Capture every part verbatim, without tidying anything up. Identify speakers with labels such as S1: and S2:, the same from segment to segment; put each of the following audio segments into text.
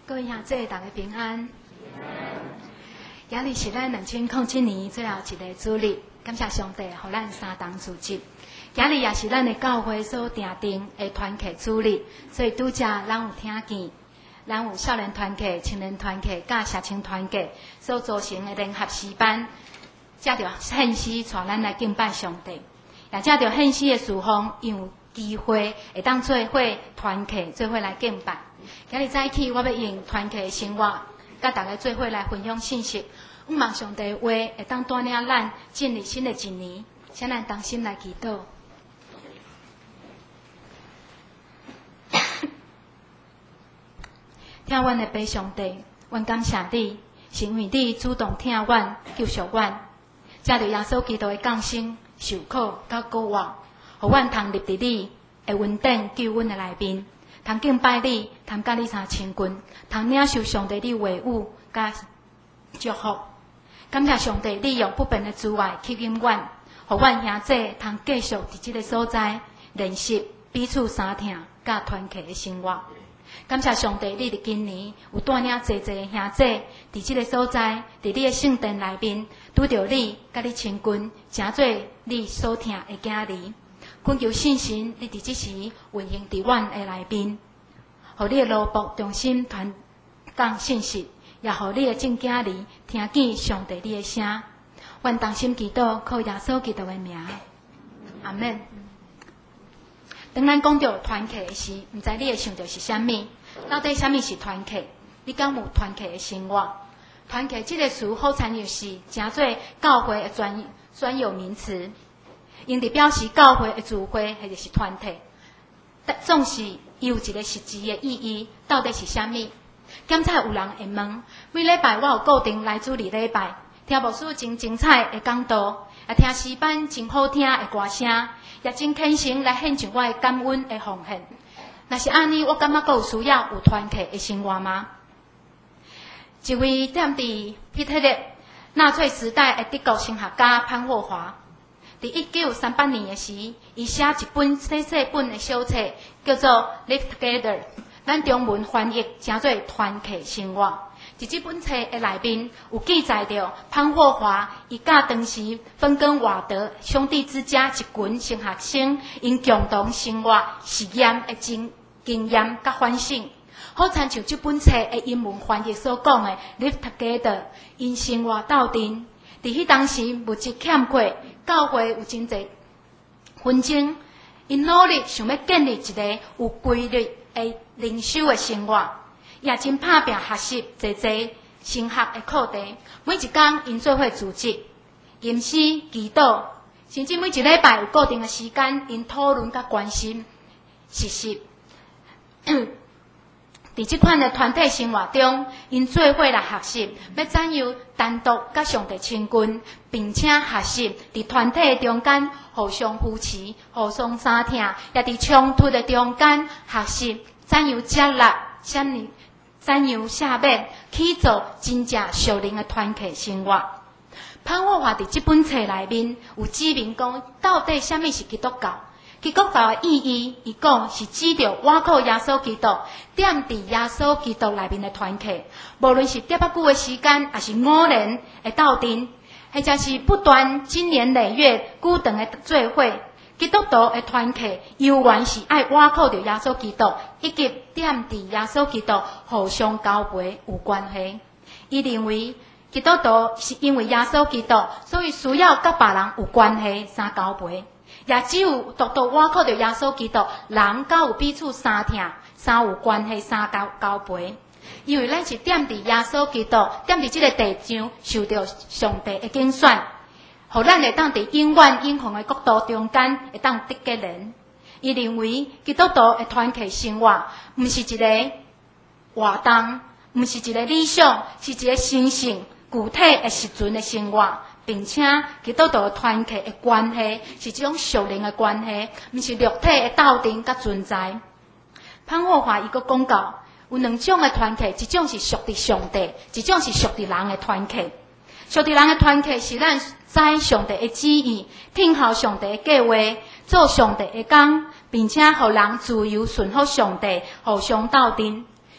S1: 各位兄弟，大家平安。今日是咱两千零七年最后一个主日，感谢上帝，予咱三堂主日。今日也是咱的教会所定定的团契主日，所以拄则咱有听见，咱有少年团契、青年团契、甲社青团契所组成的联合诗班，借着献诗带咱来敬拜上帝，也借着献诗的事奉，因有机会会当做伙团契，做伙来敬拜。今日早起，我要用团契的生活，甲大家做伙来分享信息。我望上帝话会当带领咱进入新的一年，请咱同心来祈祷。听阮的爸上帝，阮感谢你，是因为你主动听阮、救赎阮，借着耶稣基督的降生、受苦、甲过活，互阮通入伫你的恩典救恩的内面。通敬拜你，通甲你相亲近，通领受上帝你话语甲祝福。感谢上帝，你用不变的慈爱吸引阮，互阮兄弟通继续伫即个所在练习彼此相听甲团契的生活。感谢上帝，你伫今年有带领侪侪的兄弟伫即个所在，伫你的圣殿内面拄着你，甲你亲近，诚做你所听的囝儿。恳求信心，你伫即时运行伫阮的内面，互你的奴仆重新传讲信息，也互你的正囝儿听见上帝你的声。阮同心祈祷，靠耶稣基督的名，阿门。当咱讲到团契的时，毋知你会想到是啥物？到底啥物是团契？你敢有团契的生活？团契这个词好参就是诚做教会的专专有名词。用伫表示教会的聚会或者是团体，但总是伊有一个实质的意义，到底是啥物？检测有人会问，每礼拜我有固定来主日礼拜，听牧师真精彩的讲道，也听诗班真好听的歌声，也真虔诚来献上我的感恩的奉献。若是安尼，我感觉阁有需要有团契的生活吗？一位踮伫希特勒纳粹时代的德国神学家潘霍华。伫一九三八年的时，伊写一本细细本的小册，叫做《Live Together》，咱中文翻译称做“团契生活”。伫这本册的内面有记载着潘霍华伊甲当时芬根瓦德兄弟之家一群神学生因共同生活实验的经经验甲反省，好参像这本册的英文翻译所讲的 “Live Together”， 因生活斗阵。伫迄当时物质欠缺，教会有真侪纷争，因努力想要建立一个有规律的灵修的生活，也真打拼学习侪侪神学的课题。每一天因做伙组织、吟诗、祈祷，甚至每一礼拜有固定的时间，因讨论甲关心实习。伫即款的团体生活中，因做伙来学习，要怎样单独甲上帝亲近，并且学习伫团体中间互相扶持、互相相听，也伫冲突的中间学习怎样接纳、怎样怎样下面去做真正属灵的团体生活。潘霍华伫即本册内面有指明讲，到底啥物是基督教？基督教的意义，伊讲是指着倚靠耶稣基督，踮伫耶稣基督内面的团契，无论是伫偌久的时间，还是五年的斗阵，或者是不断经年累月久长的做伙，基督徒的团契，永远是爱倚靠着耶稣基督，以及踮伫耶稣基督互相交陪有关系。伊认为基督徒是因为耶稣基督，所以需要甲别人有关系相交陪。也只有独独倚靠着耶稣基督，人才有彼此相听、相有关系、相交交陪。因为咱是踮伫耶稣基督，踮伫即个地上，受到上帝的拣选，互咱会当伫永远永恒的国度中间会当得结连。伊认为基督徒的团契生活，毋是一个活动，毋是一个理想，是一个神圣具体的实存的生活。并且基督徒团契的关系是一种属灵的关系，毋是肉体的斗阵甲存在。潘霍华伊阁讲到，有两种的团契，一种是属伫上帝，一种是属伫人的团契。属伫人的团契是咱知上帝的旨意，听候上帝的计划，做上帝的工，并且互人自由顺服上帝，互相斗阵。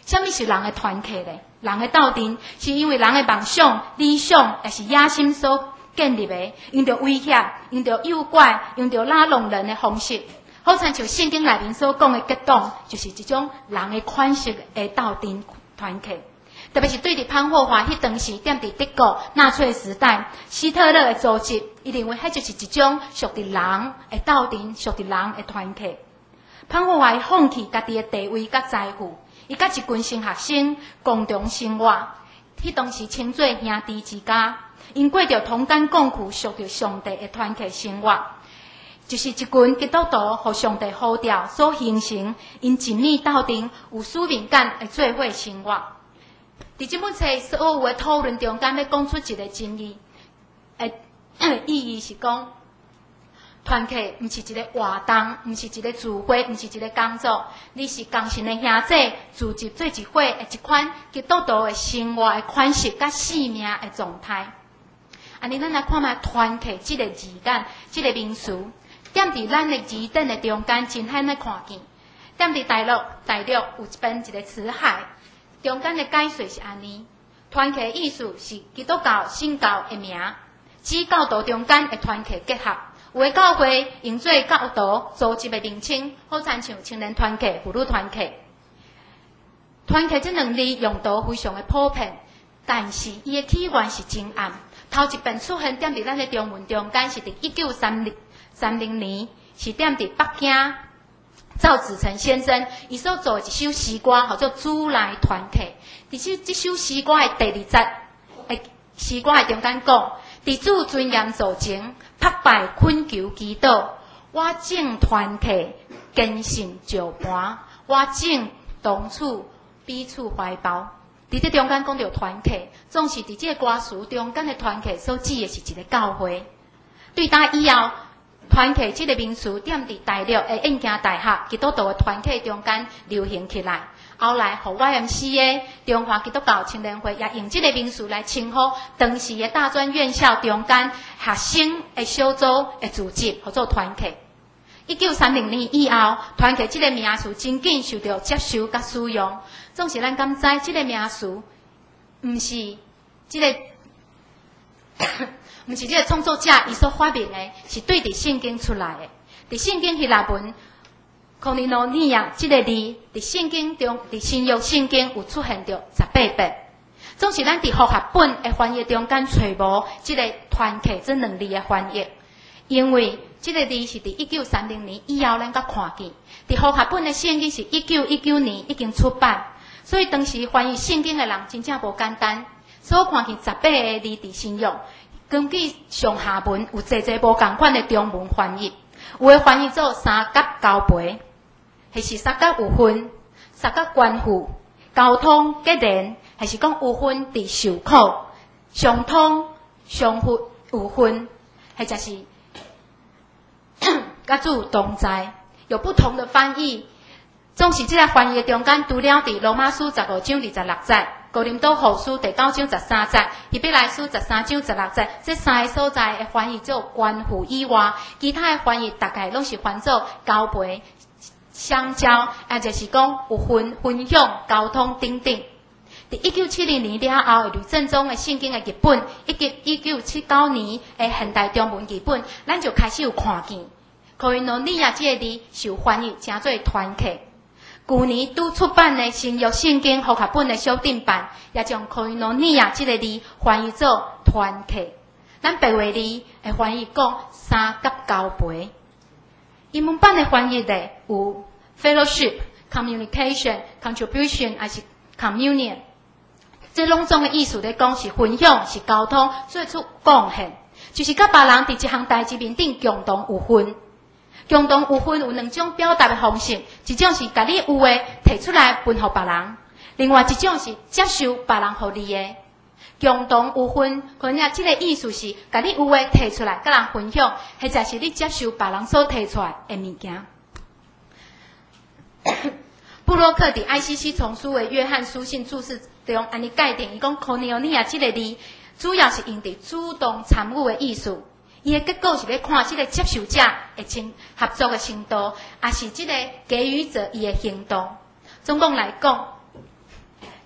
S1: 什么是人的团结呢？人的斗阵是因为人的梦想、理想，也是野心所建立的，用着威胁、用着诱拐、用着拉拢人的方式，好像像圣经内面所讲的结党，就是一种人的款式的斗阵团结。特别是对伫潘霍华迄当时踮伫德国纳粹时代，希特勒的组织，伊认为迄就是一种属于人的斗阵、属于人的团结。潘霍华放弃家己的地位甲财富，伊甲一群新学生共同生活，迄当时称作兄弟之家。因过着同甘共苦、属着上帝的团结生活，就是一群基督徒互上帝呼召所形成，因紧密斗阵、有使命感的做伙生活。伫这本册所有的讨论中间，要讲出一个真义，诶，意义是讲，团结毋是一个活动，毋是一个聚会，毋是一个工作，你是同心的兄弟聚集做一伙的一款基督徒的生活的款式甲生命的状态。安尼，咱来看卖团结这个字眼，这个名词，踮伫咱的字典的中间，真罕的看见。踮伫大陆，大陆有一边一个词海。中间的解说是安尼：团结意思是基督教信教的名，指教导中间的团结结合。有的教会用做教导组织的名称，好亲像青年团结、妇女团结。团结这两字用途非常的普遍，但是伊的起源是真暗。头一遍出现踮伫咱的中文中间是伫一九三零三零年，是踮伫北京。赵子成先生，伊所做一首诗歌，叫做《主来团结》。伫这这首诗歌的第二节，诶，诗歌的中间讲：伫主尊严造前，拍败困求祈祷，我正团结，坚信石盘，我正同处彼此怀抱。伫这中间讲到团结，总是伫这个歌词中间的团结所指的是一个教会。对打以后。团结这个名词踮伫大陆的燕京大学基督徒的团契中间流行起来，后来互 Y M C A 中华基督教青年会也用这个名词来称呼当时的大专院校中间学生的小组的组织，叫做团契。一九三零年以后，团契这个名词真紧受到接受甲使用。总是咱敢知这个名词，毋是这个。毋是这个创作者伊所发明的，是对伫圣经出来的。伫圣经希腊文 koinonia 这个字，伫圣经中，伫新约圣经有出现着十八遍。总是咱伫复合本的翻译中间找无这个团结这两字的翻译，因为这个字是伫一九三零年以后咱才看见。伫复合本的圣经是一九一九年已经出版，所以当时翻译圣经的人真正无简单。所看见十八个字伫新约。根据上下文有侪侪无共款的中文翻译，有的翻译做三角交陪，还是三角有分，三角关乎交通结连，还是讲有分伫受苦，相通相互有分，或者是甲主同在，有不同的翻译。总是这个翻译中间，除了伫罗马书十五章二十六节。哥林多后书第九章十三节，希伯来书十三章十六节，这三个所在的翻译做关乎以外，其他的翻译大概拢是翻做交陪、相交，也就是讲有分分享、交通等等。伫一九七零年了后，吕正中的圣经的译本，以及一九七九年的现代中文译本，咱就开始有看见。koinonia这个字受翻译称做团结。去年拄出版的新约圣经复合本的修订版，也将 koinonia 这个字翻译做团结。咱白话字会翻译讲三角交陪。英文版的翻译的有 fellowship、communication、contribution 还是 communion， 这两种的意思咧讲是分享、是交通，做出贡献，就是甲别人伫一项代志面顶共同有份。共同有分有两种表达的方式，一种是把你有的提出来分给别人，另外一种是接受别人给你的。共同有分，可能这个意思是把你有的提出来，甲人分享，或者是你接受别人所提出来的物件。布洛克伫 I C C 丛书的约翰书信注释中，安尼界定，伊讲 koinonia 这个字，主要是用伫主动参与的意思。伊的结果是要看这个接受者的程合作的程度，也是这个给予者伊的行动。总共来讲，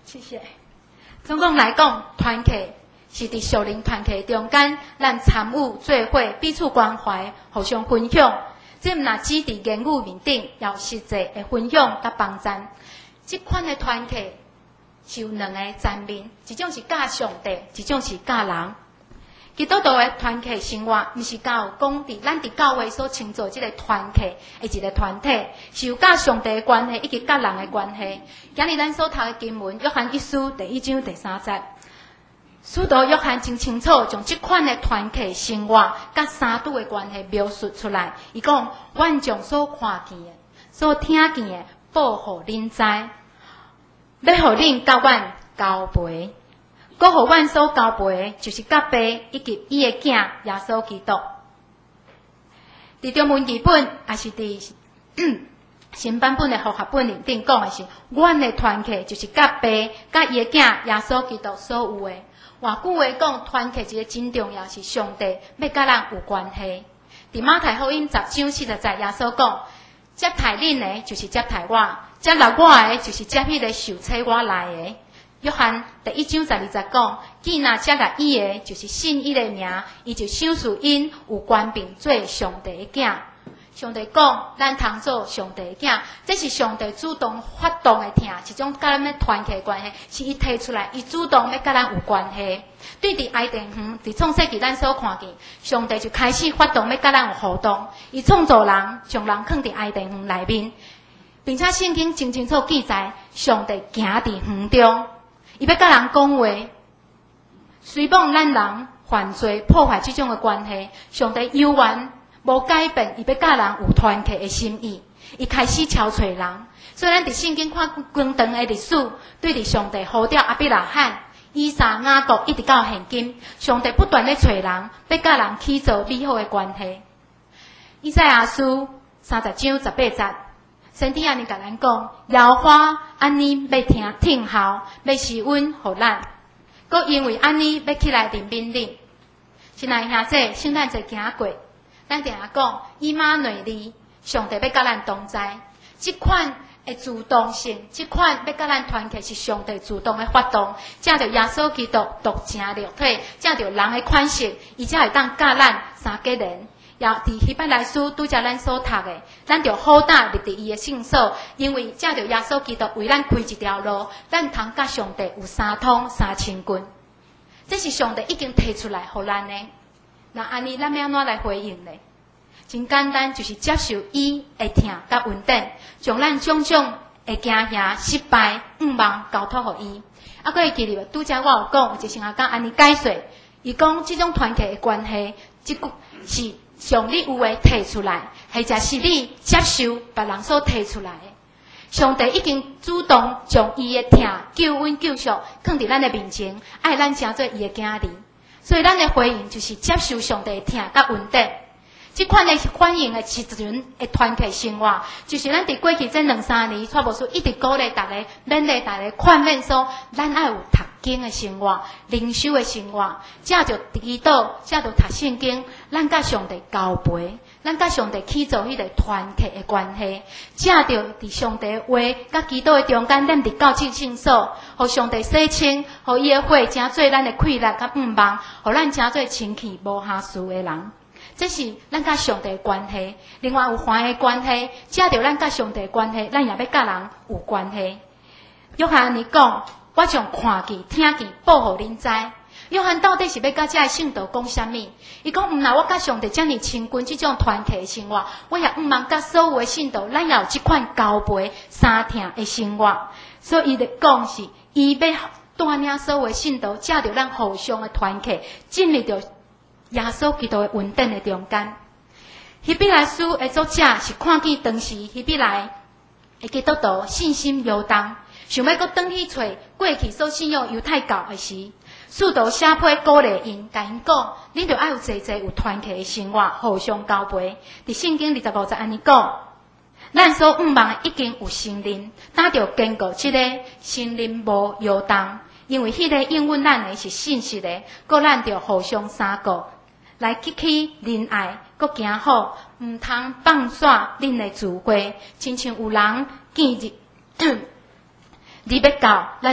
S1: 谢谢。总共来讲，团契是伫属灵团契中间，咱参与做伙，彼此关怀，互相分享。这毋若只伫言语面顶，也有实际的分享甲帮助。即款的团契是有两个层面，一种是教上帝，一种是教人。基督徒的团契生活，毋是教讲伫咱伫教会所称作即个团契的一个团体，是有甲上帝的关系，以及甲人的关系。今日咱所读的经文，约翰一书第一章第三节，使徒约翰真清楚将即款的团契生活甲三拄的关系描述出来。伊讲：阮将所看见的、所听见的，报互恁知，要互恁甲阮交陪。搁互阮所交陪，就是甲爸以及伊的囝耶稣基督。伫中文译本也是伫新版本的复合本里顶讲的是，阮的团契就是甲爸、甲伊的囝耶稣基督所有的。换句话讲，团契一个真重要是上帝要甲咱有关系。伫马太福音十章四十节，耶稣讲：接待恁的，就是接待我；接纳我的，就是接迄个受差我来的。约翰第一章十二节讲：既若接纳伊的，就是信伊的名，伊就赏赐因有权柄做上帝的囝。上帝讲，咱通做上帝的囝，这是上帝主动发动的听，一种甲咱的团契关系，是伊提出来，伊主动要甲咱有关系。对伫爱甸园，伫创世纪咱所看见，上帝就开始发动要甲咱有互动，伊创造人，将人放伫爱甸园内面，并且圣经真清楚记载，上帝行伫园中。伊要甲人讲话，虽望咱人犯罪破坏这种的关系，上帝悠然无改变，伊要甲人有团契的心意。伊开始超找人，虽然伫圣经看长长的历史，对伫上帝呼召亚伯拉罕、以撒、雅各一直到现今，上帝不断咧找人，要甲人起造美好的关系。以赛亚书三十章十八节。圣经安尼甲咱讲，耶和华安尼要听听候，要施恩互咱，搁因为安尼要起来领命令。亲爱兄弟，圣诞节行过，咱定下讲以马内利，上帝要甲咱同在。即款的主动性，即款要甲咱团契是上帝主动的发动，借着耶稣基督独成肉体，借着人的款式，伊才会当甲咱三个人。也伫希伯来书拄则咱所读的，咱着好胆立伫伊的圣所，因为借着耶稣基督为咱开一条路，咱通甲上帝有三通三亲近。这是上帝已经提出来互咱的。那安尼咱要安怎来回应呢？真简单，就是接受伊的疼甲稳定，将咱种种的惊吓、失败、毋望交托互伊。啊，佫会记得拄则我有讲，有一先啊讲安尼解说，伊讲即种团契的关系，即句是。上帝有诶提出来，或者是你接受别人所提出来的。上帝已经主动将伊诶疼、救恩、救赎放伫咱诶面前，爱咱成做伊诶囝儿。所以咱诶回应就是接受上帝诶疼甲稳定。即款诶反应诶时阵诶团契生活，就是咱伫过去这两三年，蔡牧师一直鼓励大家、勉励大家、劝勉说，咱爱有读经诶生活、灵修诶生活，借着祈祷，借着读圣经，咱甲上帝交陪，咱甲上帝起造迄个团契诶关系，借着伫上帝话甲祈祷诶中间，咱伫教圣圣所，互上帝洗清，互伊诶话成做咱诶快乐甲毋望，互咱成做清气无瑕疵诶人。这是咱甲上帝的关系，另外有欢的关系，借着咱甲上帝的关系，咱也要甲人有关系。约翰你讲，我将看见、听见报互恁知。约翰到底是要甲这个圣道讲啥物？伊讲，毋若我甲上帝遮尔亲近，这种团契的生活，我也毋茫甲所有的圣道，咱也有即款交陪、相听的生活。所以伊咧讲是，伊要带领所有的圣道，借着咱互相的团契，进入着耶稣基督的稳定的中间。希伯来书的作者是看见当时希伯来的基督徒信心摇动，想要搁转去找过去所信仰犹太教的时，使徒写批鼓励因，甲因讲，恁着爱有济济有团契的生活，互相交陪。伫圣经二十五节安尼讲，咱所毋望已经有圣灵，咱着坚固即个圣灵无摇动，因为迄个应允咱的是信实的，搁咱着互相相顾。来激起仁爱，搁行好，毋通放煞恁的智慧，亲像有人见日日要到，咱着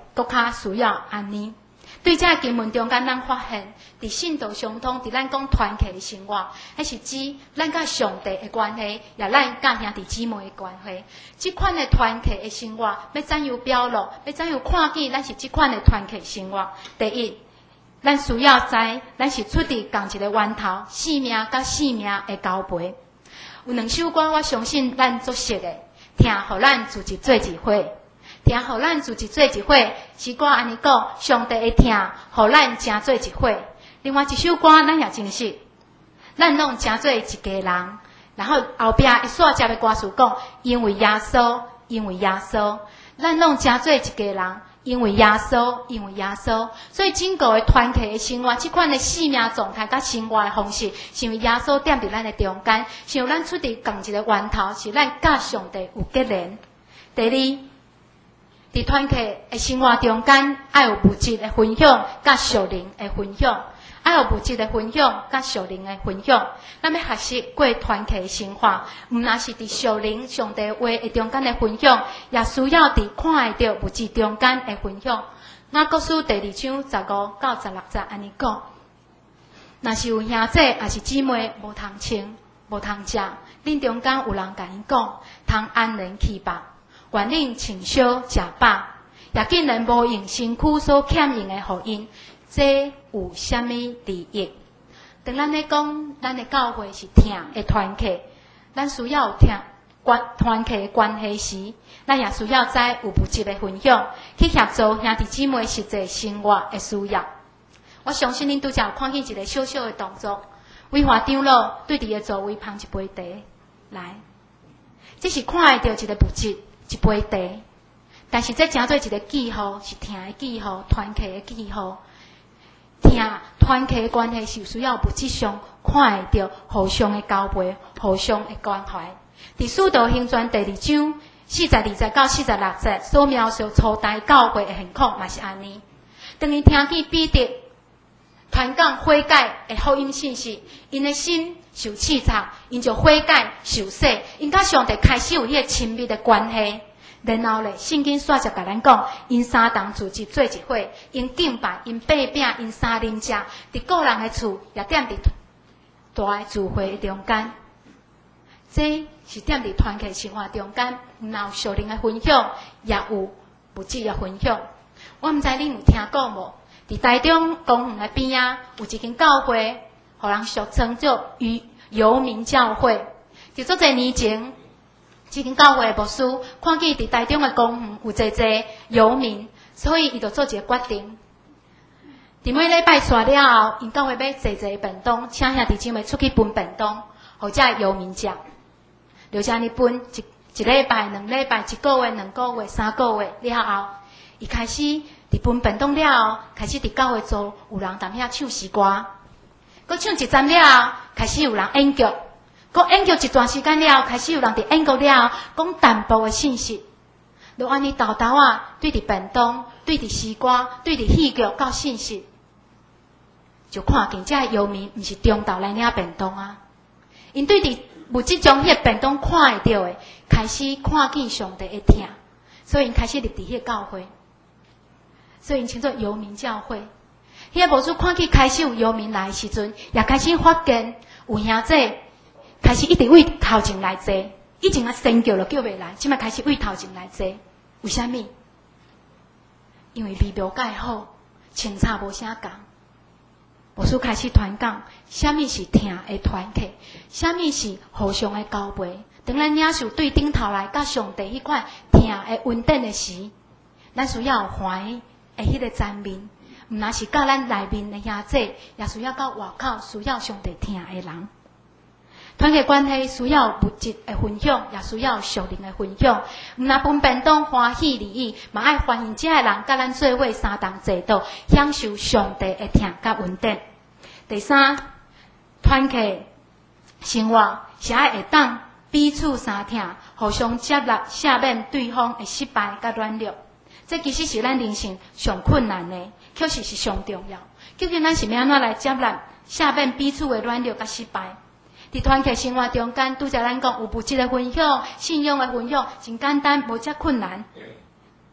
S1: 搁较需要安尼。对这经文中间，咱发现，伫信道相通，伫咱讲团契的生活，迄是指咱甲上帝的关系，也咱甲兄弟姊妹的关系。即款的团契的生活，要怎样表露？要怎样看见？咱是即款的团契生活。第一，咱需要知，咱是出伫共一个源头，性命甲性命的交陪。有两首歌，我相信咱足熟的，听互咱自己做一伙。听，互咱自己做一伙，是歌安尼讲，上帝会听，互咱真做一伙。另外一首歌，咱也真熟，咱拢真做一家人。然后后壁一煞接的歌词讲，因为耶稣，因为耶稣，咱拢真做一家人，因为耶稣，因为耶稣。所以整个的团契的生活，即款的生命状态甲生活的方式，是因为耶稣踮伫咱的中间，是由咱出伫共一个源头，是咱甲上帝有结连。第二，伫团契的生活中间，爱有物质的分享，甲属灵的分享，爱有物质的分享，甲属灵的分享。咱要学习过团契的生活，毋若是伫属灵上帝话的中间的分享，也需要伫看会到物质中间的分享。雅各书第二章十五到十六节安尼讲：若是有兄弟也是姊妹无通穿、无通食，恁中间有人甲因讲，通安然去吧。愿恁穿烧食饱，也竟然无用身躯所欠用的互因，这有啥物利益？当咱咧讲，咱的教会是听的团契，咱需要有听关团契的关系时，咱也需要在有物质的分享，去协助兄弟姊妹实际生活的需要。我相信恁拄则有看见一个小小的动作，伟华长老对伫个座位捧一杯茶来，这是看会到一个物质。一杯茶，但是这真做一个记号，是听的记号，团契的记号。听团契的关系是需要物质上看会到互相的交陪，互相的关怀。伫《使徒行传》第二章四十二节到四十六节所描述初代教会的现况，嘛是安尼。当伊听见彼得传讲悔改的福音信息，因的心受刺插，因就悔改受洗，因甲上帝开始有迄个亲密的关系。然后咧，圣经煞就甲咱讲，因三同自己做一伙，因敬拜，因擘饼，因三啉食，伫个人的厝也踮伫大的聚会中间。这是踮伫团契生活中间，有属灵的分享，也有物质的分享。我毋知恁有听过无？伫台中公园的边啊，有一间教会，互人俗称做游游民教会。就做侪年前，这间教会的牧师看见伫台中的公园有侪侪游民，所以伊就做一个决定。伫每礼拜煞了后，因教会要侪侪便当，请兄弟姊妹出去分便当，互这游民食。就这样分一一礼拜、两礼拜、一个月、两个月、三个月了后，伊开始伫分便当了后，开始伫教会做有人踮遐唱诗歌，佮唱一站了后，开始有人演剧。佮演剧一段时间了，开始有人伫演剧了，讲淡薄的信息，就安尼豆豆啊，对伫便当，对伫诗歌，对伫戏剧到信息，就看见这游民毋是中昼来领便当啊，因对伫物质中迄个便当看会到的，开始看见上帝的疼，所以因开始入伫迄个教会，所以因称作游民教会。迄个牧师看见开始有游民来的时阵，也开始发现有兄弟。开始一直为头前来坐，以前啊先叫就叫袂来，即摆开始为头前来坐。为虾米？因为味道介好，清茶无啥共。牧师开始传讲，虾米是听的团契，虾米是互相的交陪。当咱领受对顶头来甲上帝迄款听的稳定的时，咱需要有欢喜的迄个赞美，毋若是甲咱内面的兄弟，也需要到外口需要上帝听的人。团契关系需要物质的分享，也需要属灵的分享。毋若分便当欢喜利益，嘛爱欢迎这个人甲咱做伙三同坐倒，享受上帝的疼甲稳定。第三，团契生活是爱会当彼此相疼，互相接纳，赦免对方的失败甲软弱。这其实是咱人生上困难的，确实是上重要。究竟咱是要安怎来接纳、赦免彼此的软弱甲失败？伫团契生活中间，拄则咱讲有物质的分享、信仰的分享，真简单，无遮困难。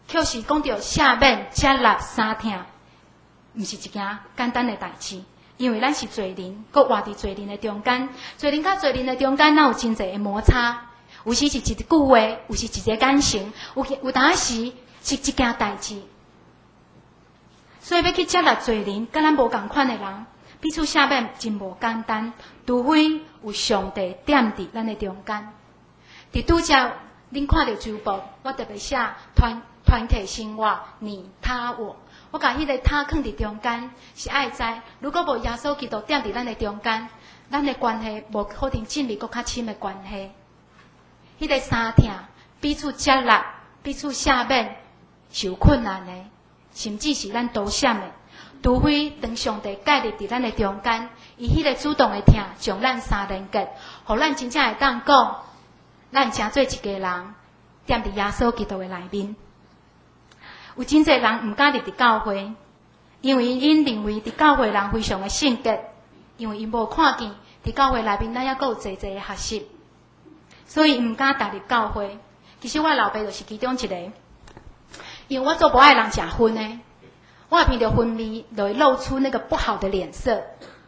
S1: 却是讲到下面接纳三听，毋是一件简单的代志。因为咱是罪人，搁活伫罪人的中间，罪人甲罪人的中间，哪有真侪的摩擦？有时是一句话，有时一个眼神，有有当时是一件代志。所以要去接纳罪人，甲咱无共款的人，彼此下面真无简单，除非有上帝点伫咱的中间。伫拄则恁看到周报，我特别写团团体生活，你他我。我甲迄个他放伫中间，是爱知，如果无耶稣基督点伫咱的中间，咱的关系无可能建立搁较深的关系。迄个三听，彼此接纳，彼此下面是有困难的，甚至是咱独闪的。除非当上帝介入伫咱的中间，伊迄个主动的听，将咱三连结，互咱真正会当讲，咱诚做一家人，踮伫耶稣基督的内面。有真侪人毋敢入伫教会，因为因认为伫教会人非常的圣洁，因为因无看见伫教会内面咱还阁有侪侪的学习，所以毋敢踏入教会。其实我老爸就是其中一个，因为我做无爱人食薰的，我闻到薰味就会露出那个不好的脸色。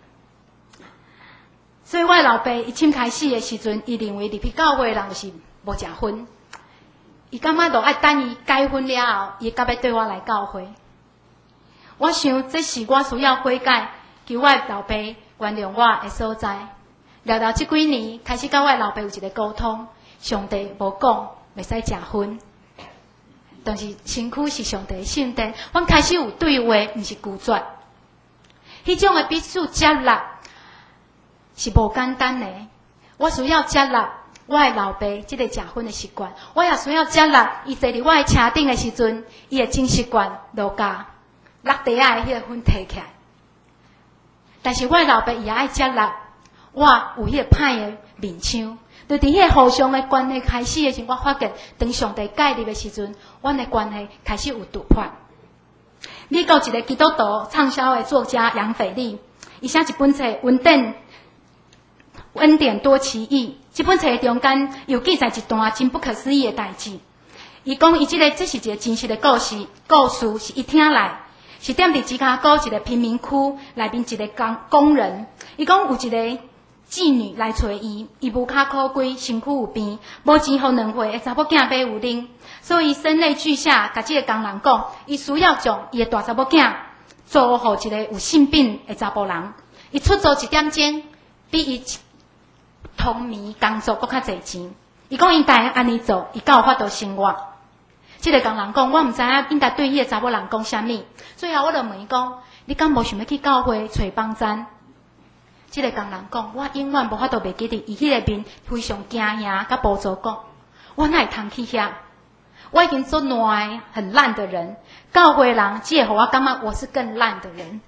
S1: 所以我老爸一亲开始的时阵，伊认为入去教会的人就是无食薰。伊感觉着爱等伊解婚了后，伊才要对我来教会。我想这是我需要悔改，求我老爸原谅我的所在。聊聊这几年，开始甲我老爸有一个沟通，上帝无讲袂使食薰，但是身躯是上帝的圣殿，阮开始有对话，毋是拒绝。迄种的彼此接纳是无简单的，我需要接纳。我的老爸即个食薰的习惯，我也需要接纳。伊坐伫我的车顶的时阵，伊的真习惯落架落地下的迄个薰摕起来。但是我的老爸伊也爱接纳我有迄个歹的面相。就伫迄个互相的关系开始的时候，我发觉当上帝介入的时阵，阮的关系开始有突破。美国一个基督徒畅销的作家杨斐利，伊写一本册《恩典恩典多奇异》。这本册中间有记载一段真不可思议的代志。伊讲，伊即个这是一个真实的故事，故事是伊听来，是踮伫芝加哥一个贫民区内面一个工工人。伊讲有一个妓女来找伊，伊无卡可贵，身躯有病，无钱互两岁的查某囝买有啉，所以声泪俱下，甲即个工人讲，伊需要将伊的大查某囝租互一个有性病的查甫人，伊出租一点钟，比伊通眠工作搁较侪钱。伊讲应该安尼做，伊才有法度生活。即、这个工人讲，我毋知影应该对迄个查某人讲啥物。最后我就问伊讲，你敢无想要去教会找帮站？即、这个工人讲，我永远无法度袂记得伊迄个面非常惊吓，甲无助讲，我哪会通去遐？我已经做烂很烂的人，教会人只会互我感觉我是更烂的人。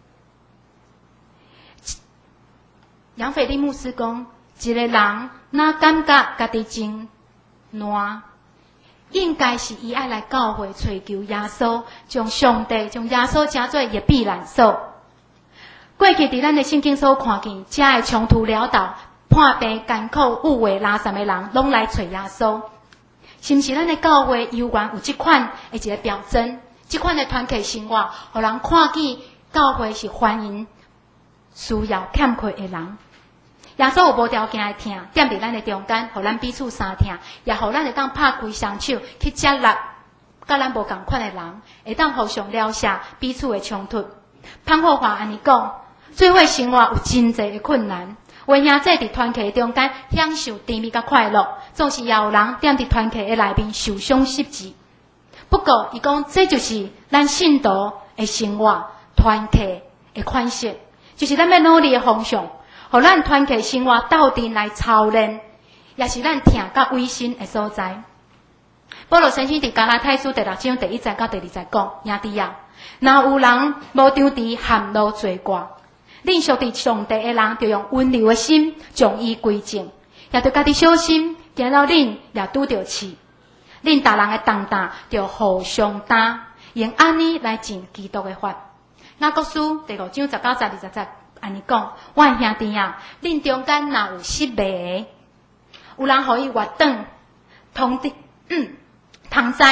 S1: 杨斐利牧师讲，一个人若感觉家己真烂，应该是伊爱来教会追求耶稣，将上帝、将耶稣称作伊避难所。过去伫咱的圣经所看见，遮的冲突潦倒、破病艰苦、误会拉散的人，拢来找耶稣。是毋是咱的教会犹原有即款的一个表征？即款的团契生活，互人看见教会是欢迎需要欠缺的人。耶稣有无条件的听，踮伫咱的中间，互咱彼此相听，也互咱会当拍开双手去接纳甲咱无共款的人，会当互相了解彼此的冲突。潘霍华安尼讲，做伙生活有真侪的困难，有兄弟伫团契中间享受甜蜜甲快乐，总是也有人踮伫团契的内面受伤失志。不过，伊讲这就是咱信徒的生活团契的款式，就是咱要努力的方向。互咱团契生活斗阵来操练，也是咱听甲委身的所在。保罗先生伫加拉太书第六章第一节到第二节讲，兄弟啊，若有人无张持含怒罪过，恁属伫上帝的人，就用温柔的心将伊归正，也着家己小心，惊到恁也拄着刺。恁逐人的重担着互相担，用安尼来尽基督的法。雅各书第六章十九节二十节。安尼讲，我的兄弟啊，恁中间若有失迷的，有人互伊活转，通知，嗯，通知，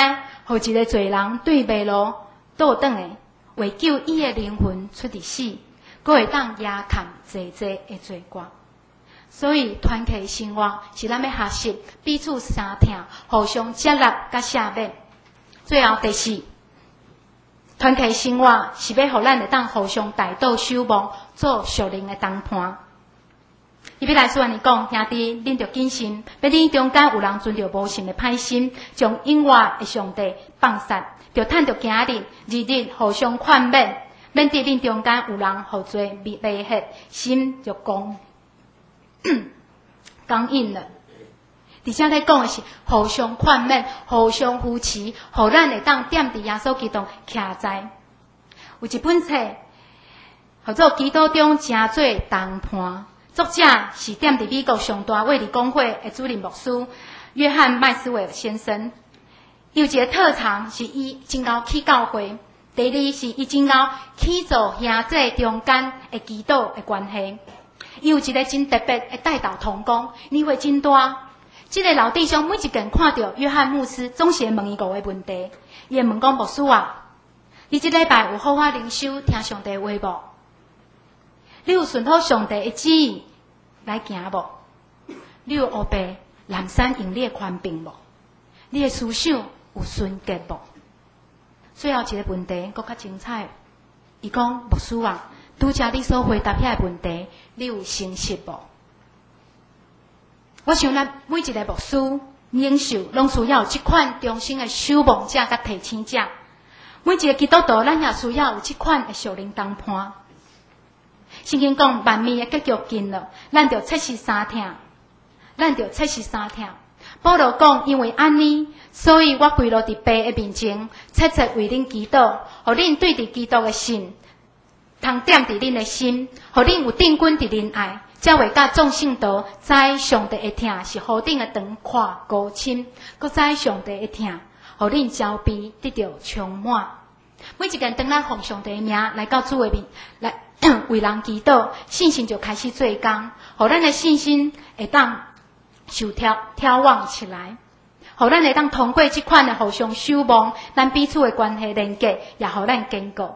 S1: 互一个罪人对迷路倒转的，为救伊的灵魂出伫死，佫会当压砍济济的罪过。所以团契生活是咱要学习彼此相听，互相接纳甲赦免。最后第四，团契生活是要互咱会当互相带到守望，做属灵的同伴。伊要来说安尼讲，兄弟，恁着谨慎，要恁中间有人存着无信的歹心，将永远的上帝放杀，着趁着今日日日互相劝勉，免得恁中间有人互做迷迷惑，心就讲刚硬了。而且咧讲的是互相劝勉，互相扶持，互咱会当踮伫耶稣基督徛在。有一本册叫做《基督中真做同伴》。作者是踮伫美国上大卫理公会的主任牧师约翰麦斯韦尔先生。有一个特长是伊真够去教会，第二是伊真够去做兄弟中间的祈祷的关系。伊有一个真特别的带导同工，年岁真大。这个老弟兄每一个人看到约翰牧师，总是会问伊五个问题。伊会问讲：牧师啊，你这礼拜有好好灵修听上帝话无？你有顺透上帝的旨意来行无？你有学白南山用你的宽病无？你的思想有纯洁无？最后一个问题搁较精彩，伊讲：牧师啊，拄则你所回答遐个问题，你有诚实无？我想咱每一个牧师、领袖，拢需要有即款忠心的守望者甲提醒者。每一个基督徒，咱也需要有即款的属灵同伴。圣经讲，万物的结局近了，咱着切实相听，咱着切实相听。保罗讲，因为安尼，所以我跪落伫爸的面前，切切为恁祈祷，互恁对伫基督的信，通踮伫恁的心，互恁有定根伫恁爱。才会甲众信徒知上帝的疼是何等的长阔高深，搁知上帝的疼，互恁招庇得到充满。每一个人当咱奉上帝的名来到主的面，来为人祈祷，信心就开始做工，互咱的信心会当受挑挑旺起来，互咱会当通过这款的互相守望，咱彼此的关系连结，也互咱坚固。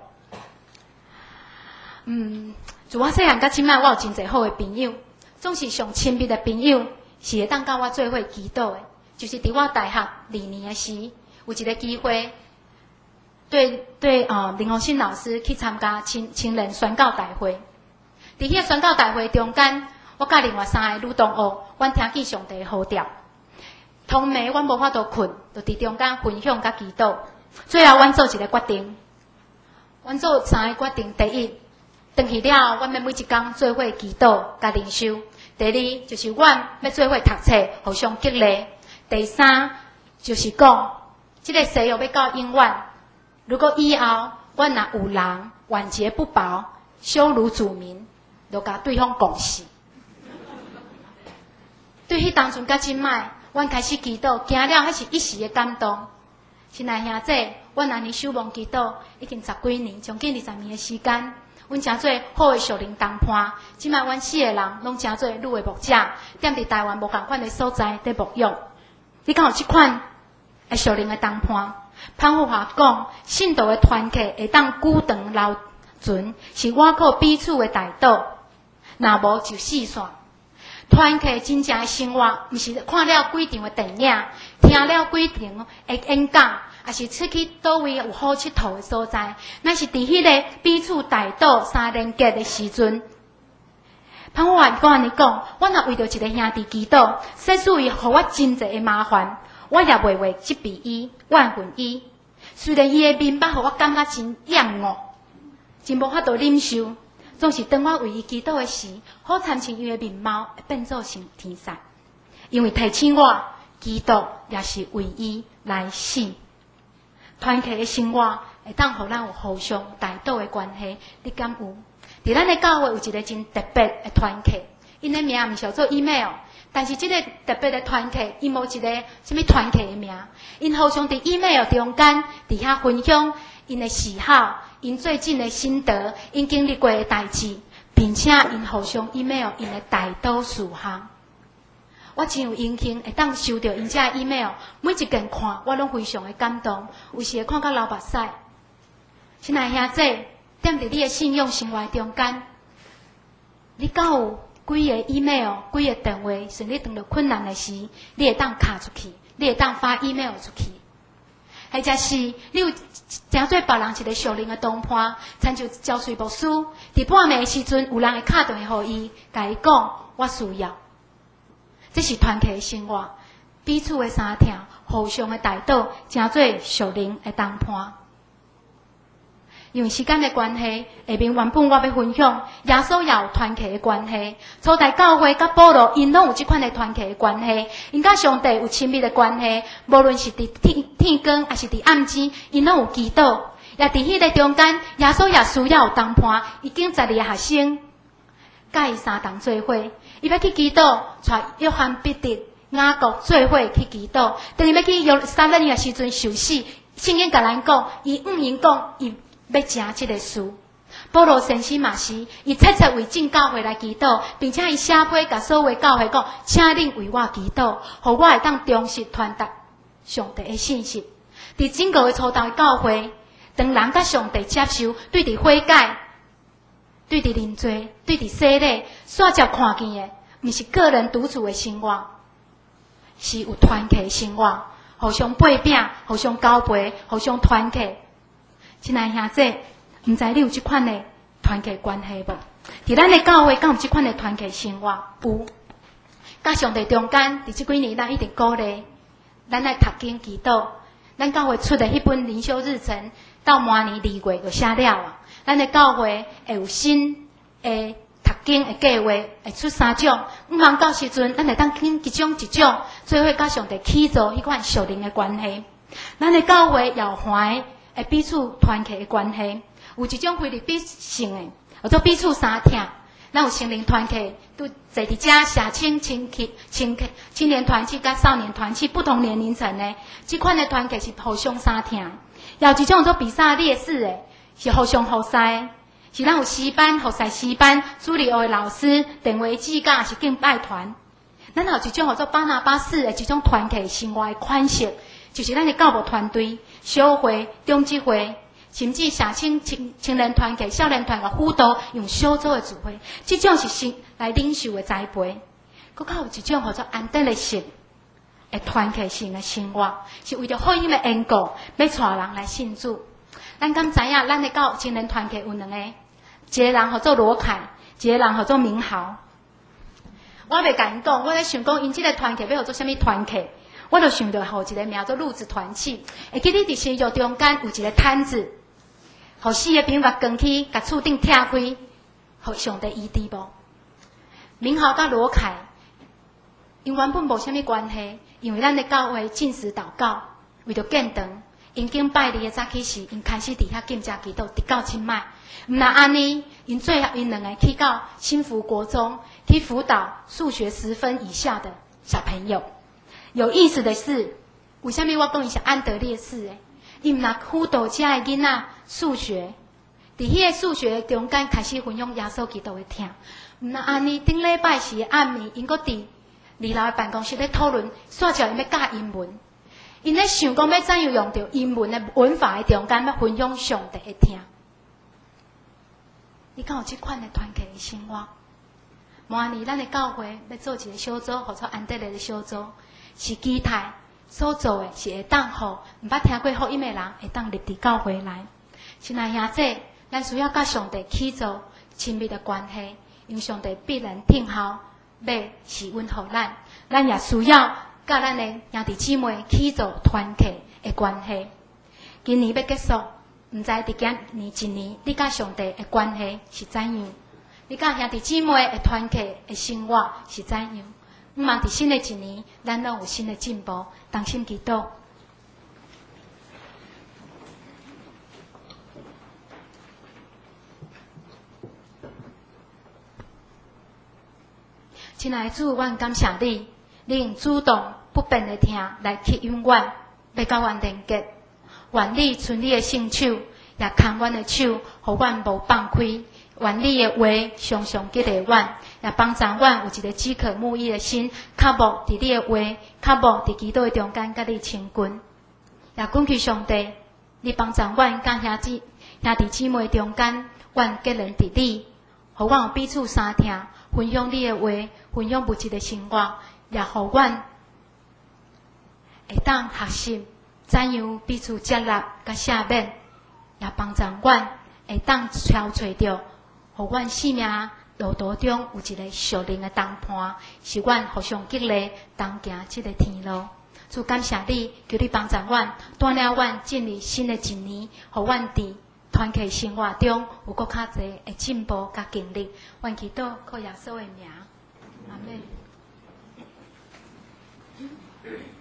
S1: 嗯。自我细汉到即摆，我有真侪好的朋友，总是上亲密的朋友，是会当甲我做伙祈祷的。就是伫我大学二年的时，有一个机会，对对呃林宏信老师去参加青青年宣教大会。伫迄个宣教大会中间，我甲另外三个女同学，阮听见上帝的呼召，通暝阮无法度困，就伫中间分享甲祈祷。最后，阮做一个决定，阮做三个决定：第一，回去了，阮要每一天做伙祈祷甲灵修。第二，就是阮要做伙读册，互相激励。第三，就是讲，这个西药要到永远。如果以后阮若有人晚节不保、羞辱主民，就甲对方共死。对迄当阵甲即摆，阮开始祈祷，惊了迄是一时的感动。亲爱兄弟，阮安尼守望祈祷已经十几年，将近二十年的时间。阮诚做好的属灵同伴，即摆阮四个人拢诚做女的牧者，踮伫台湾无共款的所在伫牧养。你敢有即款的属灵的同伴？潘富华讲，信徒的团契会当久长留存，是我靠彼此的带导，若无就四散。团契真正的生活，毋是看了几场的电影，听了几场的演讲。也是出去倒位有好佚佗的所在，那是伫迄个彼此带导、三连结的时阵。潘富华讲安尼讲，我若为着一个兄弟祈祷，使主伊互我真侪的麻烦，我也袂为责备伊、怨恨伊。虽然伊的面目互我感觉真厌恶，真无法度忍受，总是当我为伊祈祷的时，好参像伊的面貌会变做成天使，因为提醒我，祈祷也是为伊来死。团契的生活会当互咱有互相带导的关系，你敢有？伫咱的教会有一个真特别的团契，因的名毋是叫做 email， 但是这个特别的团契，因无一个什么团契的名，因互相伫 email 中间伫遐分享因的喜好、因最近的心得、因经历过的代志，并且因互相 email 因的带导事项。 我真有荣幸会当收到因遮 email， 每一件看我拢非常的感动，有时会看到流目屎。亲爱兄姐，踮伫你的信用生活中间，你敢有几个 email、几个电话，是你遇到困难的时，你会当卡出去，你会当发 email 出去，或者是你有诚做别人一个属灵的同伴，亲像交税牧师，伫半暝的时阵，有人会敲电话互伊，甲伊讲我需要。这是团契的生活，彼此的相听，互相的带导，诚做属灵的同伴。因为时间的关系，下面原本我要分享耶稣也有团契的关系，初代教会甲保罗因拢有这款的团契的关系，因甲上帝有亲密的关系，无论是伫天天光还是伫暗时，因拢有祈祷。也伫迄个中间，耶稣也需要有同伴，已经十二个学生，甲伊三同做伙，伊要去祈祷，带约翰、彼得、雅各做伙去祈祷。等伊要去约撒勒尼的时阵受死，圣经甲咱讲，伊毋因讲伊要成这个事。保罗先生嘛是，伊切切为正教会来祈祷，并且伊写批甲所有教会讲，请恁为我祈祷，互我会当忠实传达上帝的信息。伫整个的初代教会，当人甲上帝接受，对伫悔改，对伫认罪，对伫洗礼，煞接看见的，毋是个人独处的生活，是有团契的生活，互相背拼，互相交陪，互相团契。亲爱兄姐，毋知你有即款的团契关系无？伫咱的教会，敢有即款的团契生活？有。甲上帝中间，伫即几年，咱一直鼓励，咱来读经祈祷。咱教会出的迄本灵修日程，到明年二月就写了啊。咱的教会会有新的读经的计划，会出三种。毋茫到时阵，咱会当选一种一种，做伙甲上帝起造迄款属灵的关系。咱的教会要怀会彼此团契的关系，有一种非常必性的，或者彼此相听。咱有心灵团契，都坐伫遮社青、青青青青年团契、甲少年团契，不同年龄层的，即款的团契是互相相听。也有一种做比赛烈士的，是互相互使，是咱有诗班、互使诗班、主日学的老师、电话志教，是敬拜团。咱有一种叫做巴拿巴式的一种团契生活的款式，就是咱的教牧团队、小会、中级会。甚至社青青青年团契、少年团个辅导，用小组的聚会，这种是新来领受的栽培。佮较有一种叫做安定的性的团契性的生活，是为着福音的缘故，要带人来信主。咱敢知影，咱的教青年团契有两个，一个人叫做罗凯，一个人叫做明豪。我袂甲因讲，我咧想讲，因即个团契要做啥物团契，我就想到互一个名叫做路子团契。会记得伫新竹中间有一个摊子。互四个朋友扛起，甲厝顶拆开，互上帝医治无？明豪甲罗凯，因原本无啥物关系，因为咱的教会禁食祷告，为着建堂，因经拜日的早起时，因开始伫遐敬家祈祷，直到清迈。毋若安尼，因最后因两个去到新福国中，去辅导数学十分以下的小朋友。有意思的是，为虾米我讲伊是安德烈士诶？因若辅导遮个囡仔数学，伫迄个数学中间开始分享耶稣基督的听。毋若安尼，顶礼拜是暗暝，因搁伫二楼的办公室咧讨论，煞叫因要教英文。因咧想讲要怎样用着英文的文法的中间，要分享上帝的听。你敢有即款的团契的生活？明年咱的教会要做一个小组，或者安德烈的小组，是期待。所做的是会当互毋捌听过福音的人会当入伫教会来。亲爱兄姐，咱需要甲上帝起造亲密的关系，因为上帝必然听候要赐恩互咱。咱也需要甲咱的兄弟姊妹起造团契的关系。今年要结束，毋知伫今年一年，你甲上帝的关系是怎样？你甲兄弟姊妹的团契的生活是怎样？毋茫伫新的一年，咱拢有新的进步，同心祈祷。亲爱的主，阮感谢你，你用主动不变的听来吸引阮，要甲阮连结。愿你存你的圣手，也牵阮的手，互阮无放开， 愿你的话常常激励阮，也帮助阮有一个饥渴慕义的心，较无伫你的话，较无伫基督的中间，甲你亲近。也感谢上帝，你帮助阮甲兄姊兄弟姊妹中间，阮结连伫你，互阮有彼此相听，分享你的话，分享物质的生活，也互阮会当学习怎样彼此接纳甲赦免，也帮助阮会当挑找着，互阮生命路途中有一个属灵的同伴，是阮互相激励，同行即个天路。主感谢你，求你帮助阮，带领阮进入新的一年，互阮伫团契生活中有搁较侪的进步甲经历。愿祈祷靠耶稣的名，阿门。